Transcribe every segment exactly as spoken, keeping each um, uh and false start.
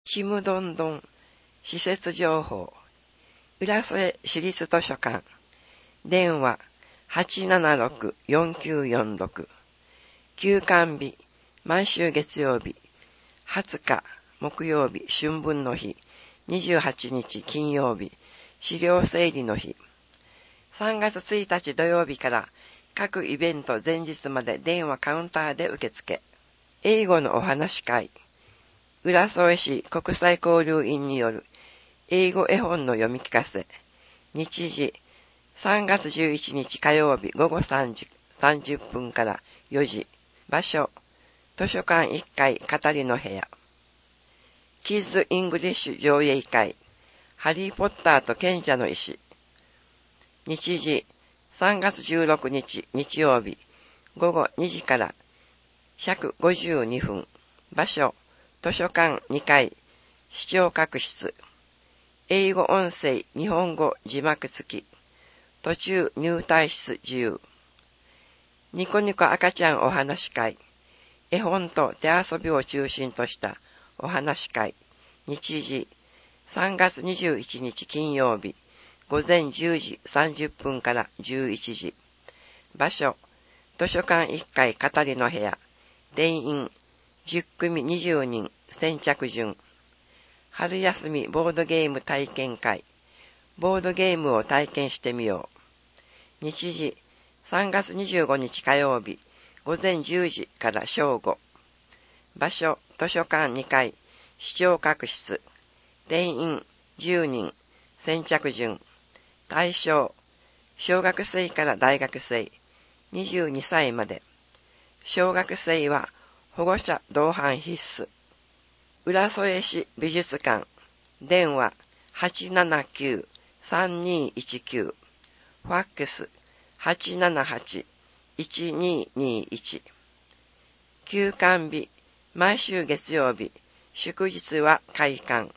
ちむどんどん施設情報浦添市立図書館電話 はちななろく よんきゅうよんろく 休館日毎週月曜日はつか木曜日春分の日にじゅうはちにち金曜日資料整理の日さんがつついたち土曜日から各イベント前日まで電話カウンターで受付英語のお話会浦添市国際交流員による英語絵本の読み聞かせ日時さんがつじゅういちにち火曜日午後さんじさんじゅっぷんからよじ場所図書館いっかい語りの部屋キッズイングリッシュ上映会ハリーポッターと賢者の石日時さんがつじゅうろくにち日曜日午後にじからひゃくごじゅうにふん場所図書館にかい視聴覚室英語音声日本語字幕付き途中入退室自由ニコニコ赤ちゃんお話会絵本と手遊びを中心としたお話会日時さんがつにじゅういちにち金曜日午前じゅうじさんじゅっぷんからじゅういちじ場所図書館いっかい語りの部屋定員じゅっくみにじゅうにん先着順春休みボードゲーム体験会ボードゲームを体験してみよう日時さんがつにじゅうごにち火曜日午前じゅうじから正午場所図書館にかい視聴覚室定員じゅうにん先着順対象小学生から大学生にじゅうにさいまで小学生は保護者同伴必須浦添市美術館電話 はちななきゅう さんにいちきゅう ファックス はちななはち いちににいち 休館日毎週月曜日祝日は開館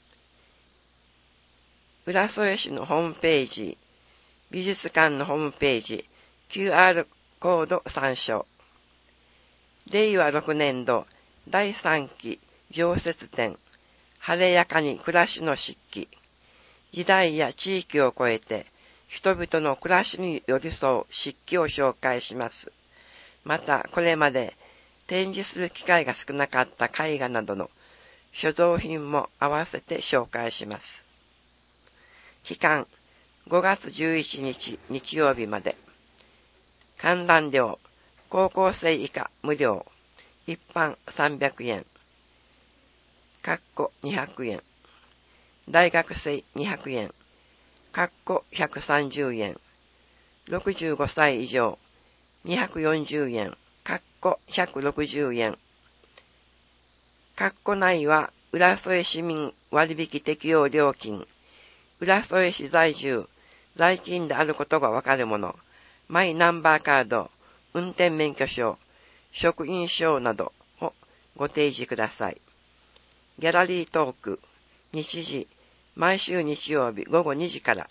浦添市のホームページ美術館のホームページ キューアール コード参照れいわろくねんどだいさんき常設展晴れやかに暮らしの漆器時代や地域を超えて人々の暮らしに寄り添う漆器を紹介しますまたこれまで展示する機会が少なかった絵画などの所蔵品も合わせて紹介します期間ごがつじゅういちにち日曜日まで観覧料高校生以下無料一般さんびゃくえんかっこにひゃくえん大学生にひゃくえんかっこひゃくさんじゅうえんろくじゅうごさい以上にひゃくよんじゅうえんかっこひゃくろくじゅうえんかっこ内は浦添市民割引適用料金浦添市在住在勤であることがわかるものマイナンバーカード運転免許証職員証などをご提示くださいギャラリートーク日時毎週日曜日午後にじから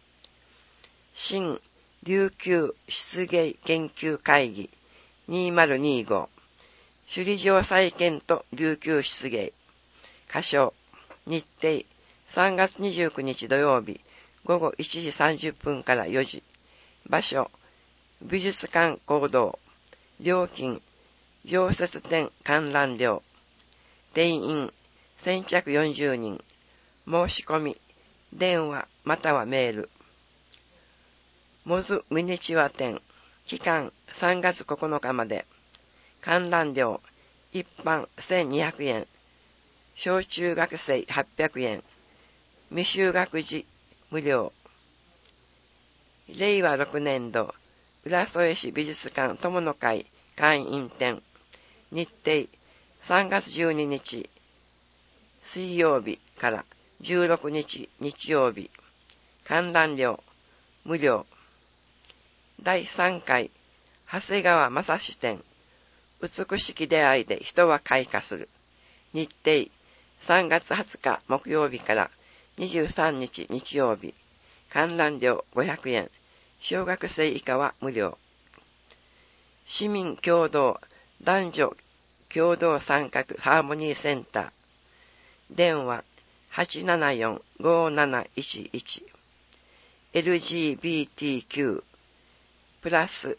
新琉球漆芸研究会議にせんにじゅうご首里城再建と琉球漆芸箇所日程さんがつにじゅうくにち土曜日午後いちじさんじゅっぷんからよじ場所美術館講堂料金常設展観覧料定員先着よんじゅうにん申し込み電話またはメールモズミニチュア展期間さんがつここのかまで観覧料一般せんにひゃくえん小中学生はっぴゃくえん未就学児無料れいわろくねんど浦添市美術館友の会会員展日程さんがつじゅうににち水曜日からじゅうろくにち日曜日観覧料無料だいさんかい長谷川正史展美しき出会いで人は開花する日程さんがつはつか木曜日からにじゅうさんにち日曜日観覧料ごひゃくえん小学生以下は無料市民共同男女共同参画ハーモニーセンター電話 はちななよん ごなないちいち。エルジービーティーキュー プラス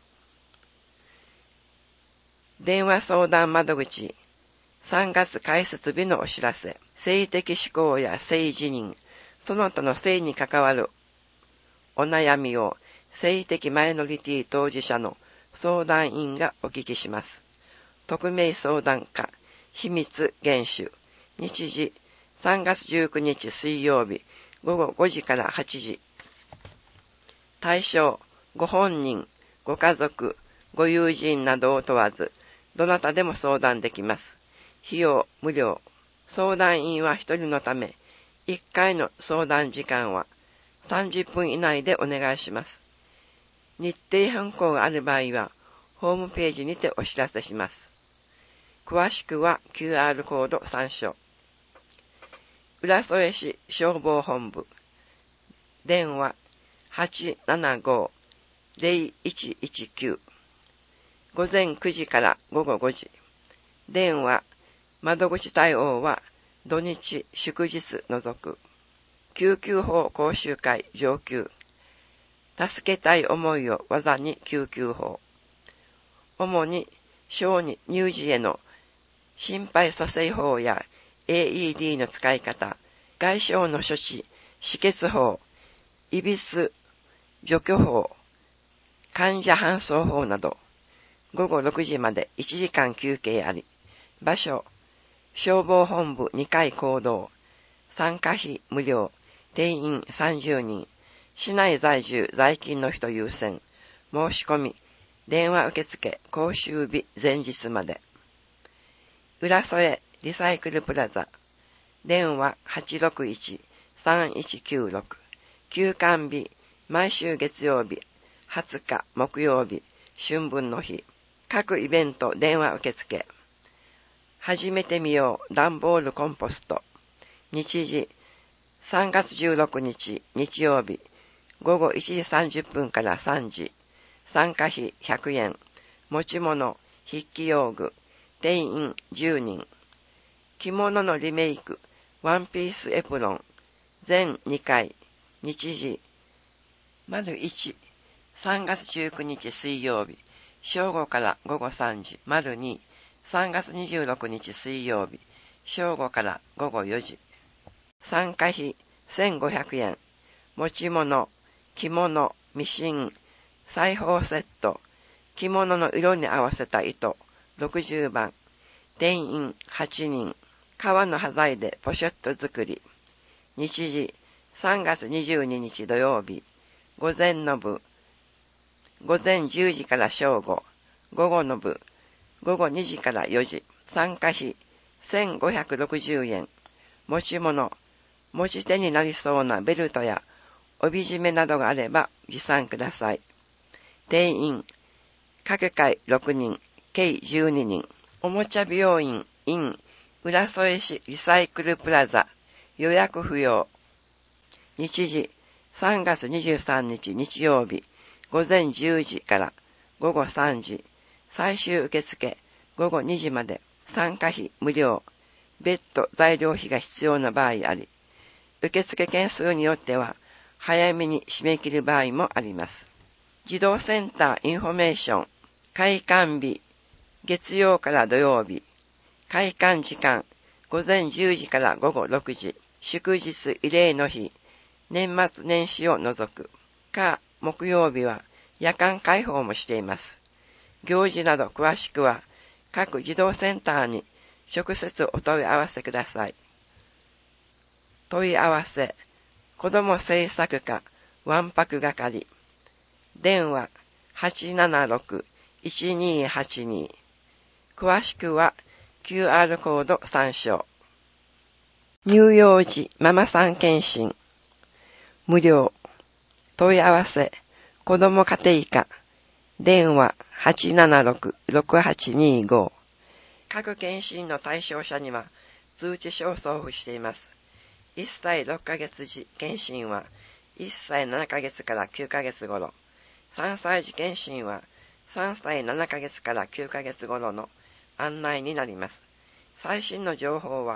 電話相談窓口さんがつ開設日のお知らせ。性的指向や性自認、その他の性に関わるお悩みを性的マイノリティ当事者の相談員がお聞きします。匿名相談課秘密厳守。日時さんがつじゅうくにち水曜日ごごごじからはちじ。対象、ご本人、ご家族、ご友人などを問わず、どなたでも相談できます。費用無料。相談員はひとりのため、いっかいの相談時間はさんじゅっぷん以内でお願いします。日程変更がある場合は、ホームページにてお知らせします。詳しくは キューアール コード参照。浦添市消防本部。電話 はちななご ゼロいちいちきゅう。午前くじからごごごじ。電話、窓口対応は土日祝日除く。救急法講習会上級。助けたい思いを技に救急法。主に小児乳児への心肺蘇生法や エーイーディー の使い方、外傷の処置、止血法、異物除去法、患者搬送法など、ごごろくじまでいちじかん休憩あり、場所、消防本部にかい講堂、参加費無料、定員さんじゅうにん、市内在住在勤の人優先、申し込み、電話受付講習日前日まで。浦添リサイクルプラザ、電話 はちろくいち さんいちきゅうろく、休館日、毎週月曜日、はつか木曜日、春分の日、各イベント電話受付、始めてみよう段ボールコンポスト、日時、さんがつじゅうろくにち日曜日、ごごいちじさんじゅっぷんからさんじ、参加費ひゃくえん、持ち物、筆記用具、定員じゅうにん、着物のリメイク、ワンピースエプロン、全にかい、日時、丸いち、さんがつじゅうくにち水曜日、正午からごごさんじ、丸に、さんがつにじゅうろくにち水曜日、正午からごごよじ。参加費せんごひゃくえん、持ち物、着物、ミシン、裁縫セット、着物の色に合わせた糸、ろくじゅうばん、定員はちにん、革の端材でポシェット作り、日時、さんがつにじゅうににち土曜日、午前の部、午前じゅうじから正午、午後の部、午後にじからよじ、参加費せんごひゃくろくじゅうえん、持ち物、持ち手になりそうなベルトや帯締めなどがあれば持参ください。定員、各回ろくにん、計じゅうににん、おもちゃ美容院 in 浦添市リサイクルプラザ、予約不要。日時、さんがつにじゅうさんにち日曜日、午前じゅうじからごごさんじ、最終受付ごごにじまで、参加費無料、別途材料費が必要な場合あり、受付件数によっては早めに締め切る場合もあります。児童センターインフォメーション、開館日、月曜から土曜日、開館時間、午前じゅうじからごごろくじ、祝日慰霊の日、年末年始を除く、か、木曜日は夜間開放もしています。行事など詳しくは、各児童センターに直接お問い合わせください。問い合わせ、子ども政策課、わんぱく係、電話 はちななろく いちにーはちに、詳しくは キューアール コード参照。乳幼児ママさん検診、無料、問い合わせ、子ども家庭課、電話 はちななろく ろくはちにーご、各検診の対象者には通知書を送付しています。いっさいろっかげつ時検診はいっさいななかげつからきゅうかげつ頃、さんさい児検診はさんさいななかげつからきゅうかげつ頃の案内になります。最新の情報は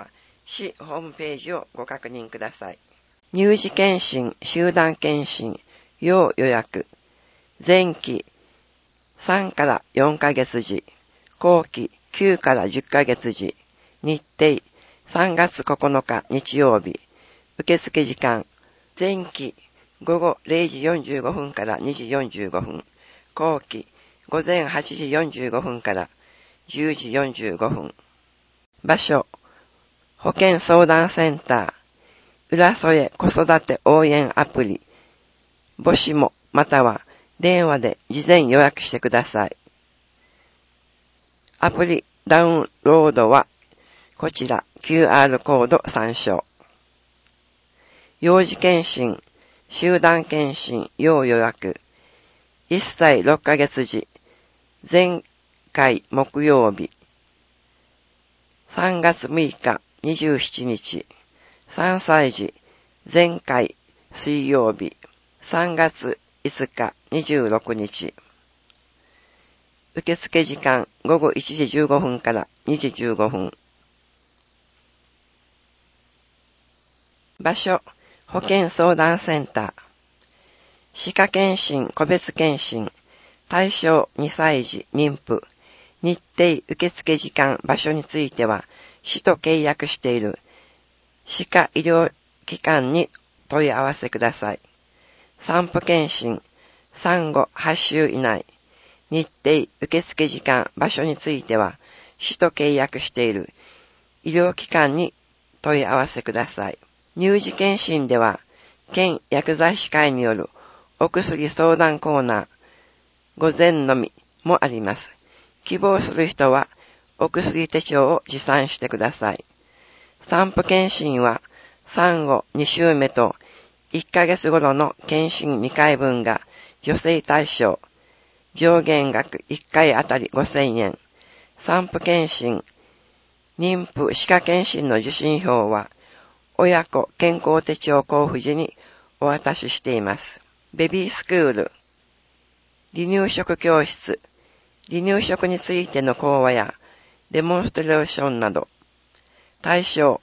市ホームページをご確認ください。乳児検診、集団検診、要予約。前期さんからよんかげつ時、後期きゅうからじゅっかげつ時、日程さんがつここのか日曜日、受付時間、前期ごごれいじよんじゅうごふんからにじよんじゅうごふん、後期ごぜんはちじよんじゅうごふんからじゅうじよんじゅうごふん。場所、保健相談センター、浦添子育て応援アプリ、母子もまたは電話で事前予約してください。アプリダウンロードはこちら キューアール コード参照。幼児検診、集団検診要予約。いっさいろっかげつ時、前回木曜日。さんがつむいかにじゅうしちにち。さんさい児、前回水曜日。さんがついつかにじゅうろくにち。受付時間ごごいちじじゅうごふんからにじじゅうごふん。場所、保健相談センター。歯科検診、個別検診。対象にさい児、妊婦。日程、受付時間、場所については、市と契約している歯科医療機関に問い合わせください。産婦検診、産後はっしゅう以内。日程、受付時間、場所については、市と契約している医療機関に問い合わせください。乳児検診では、県薬剤師会によるお薬相談コーナー、午前のみもあります。希望する人は、お薬手帳を持参してください。産婦検診は、産後にしゅうめといっかげつ頃の検診にかいぶんが助成対象。上限額いっかいあたりごせんえん。産婦検診、妊婦歯科検診の受診票は、親子健康手帳交付時にお渡ししています。ベビースクール、離乳食教室、離乳食についての講話やデモンストレーションなど、対象、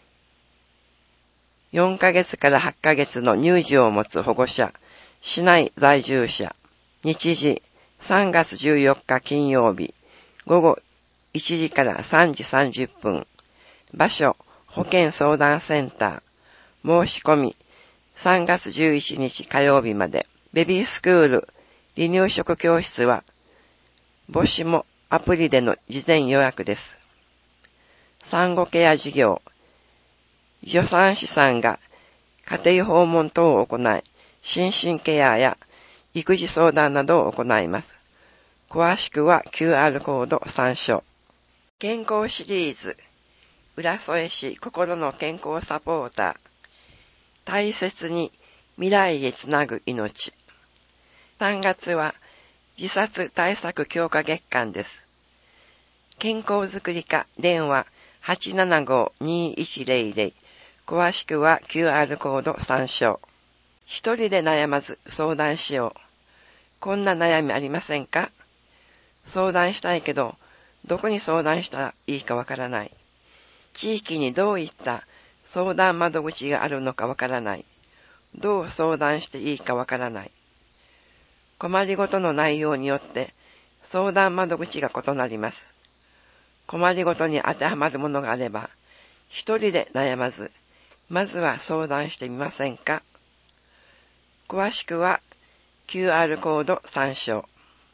よんかげつからはっかげつの乳児を持つ保護者、市内在住者、日時、さんがつじゅうよっか金曜日、ごごいちじからさんじさんじゅっぷん、場所、保健相談センター、申し込み、さんがつじゅういちにち火曜日まで、ベビースクール、離乳食教室は、母子もアプリでの事前予約です。産後ケア事業、助産師さんが家庭訪問等を行い、心身ケアや育児相談などを行います。詳しくは キューアール コード参照。健康シリーズ、浦添市心の健康サポーター、大切に未来へつなぐ命。さんがつは自殺対策強化月間です。健康づくり課電話 はちななご にいちぜろぜろ、詳しくは キューアール コード参照。一人で悩まず相談しよう。こんな悩みありませんか？相談したいけど、どこに相談したらいいかわからない。地域にどういった相談窓口があるのかわからない。どう相談していいかわからない。困りごとの内容によって相談窓口が異なります。困りごとに当てはまるものがあれば、一人で悩まず、まずは相談してみませんか？詳しくは キューアール コード参照。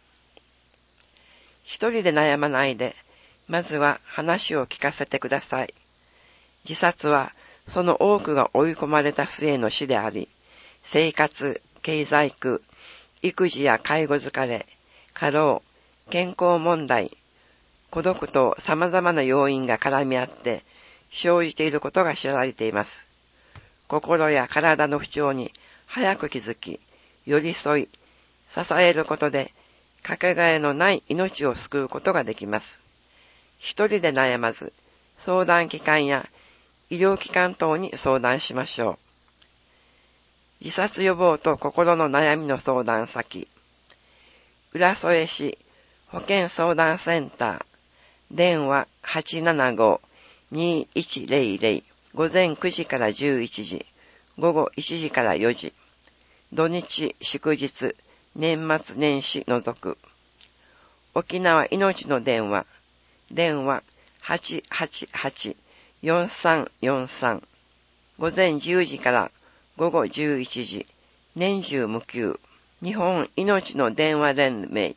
一人で悩まないで、まずは話を聞かせてください。自殺はその多くが追い込まれた末の死であり、生活、経済苦、育児や介護疲れ、過労、健康問題、孤独と様々な要因が絡み合って生じていることが知られています。心や体の不調に早く気づき、寄り添い、支えることで、かけがえのない命を救うことができます。一人で悩まず、相談機関や医療機関等に相談しましょう。自殺予防と心の悩みの相談先、浦添市保健相談センター、電話 はちななごにいちぜろぜろ、午前くじからじゅういちじ、午後いちじからよじ、土日祝日、年末年始除く。沖縄いのちの電話、電話 はちはちはちよんさんよんさん、午前じゅうじから午後じゅういちじ、年中無休。日本いのちの電話連盟、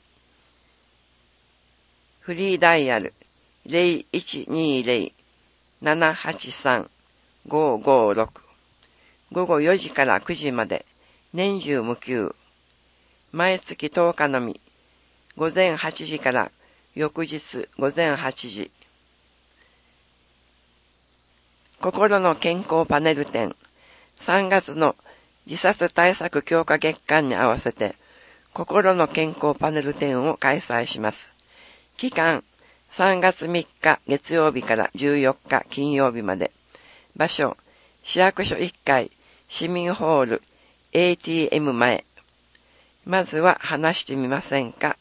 フリーダイヤル ゼロいちにゼロ ななはちさん ごごろく、午後よじからくじまで年中無休。毎月とおかのみ、午前はちじから翌日午前はちじ。心の健康パネル展、さんがつの自殺対策強化月間に合わせて心の健康パネル展を開催します。期間さんがつみっか月曜日からじゅうよっか金曜日まで。場所市役所いっかい市民ホール エーティーエム 前。まずは話してみませんか。